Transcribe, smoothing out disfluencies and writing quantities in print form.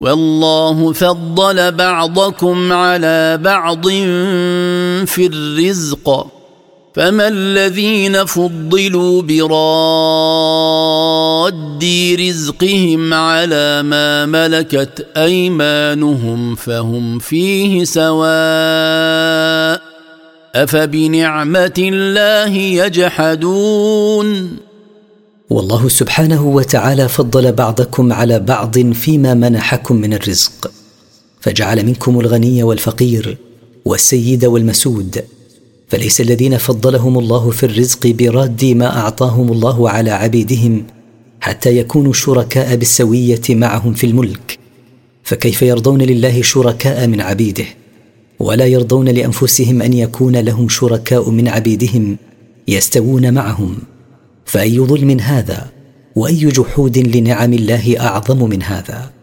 والله فضل بعضكم على بعض في الرزق فما الذين فضلوا براد رزقهم على ما ملكت أيمانهم فهم فيه سواء أفبنعمة الله يجحدون. والله سبحانه وتعالى فضل بعضكم على بعض فيما منحكم من الرزق، فجعل منكم الغني والفقير والسيد والمسود، فليس الذين فضلهم الله في الرزق براد ما أعطاهم الله على عبيدهم حتى يكونوا شركاء بالسوية معهم في الملك، فكيف يرضون لله شركاء من عبيده ولا يرضون لأنفسهم أن يكون لهم شركاء من عبيدهم يستوون معهم؟ فأي ظلم هذا وأي جحود لنعم الله أعظم من هذا؟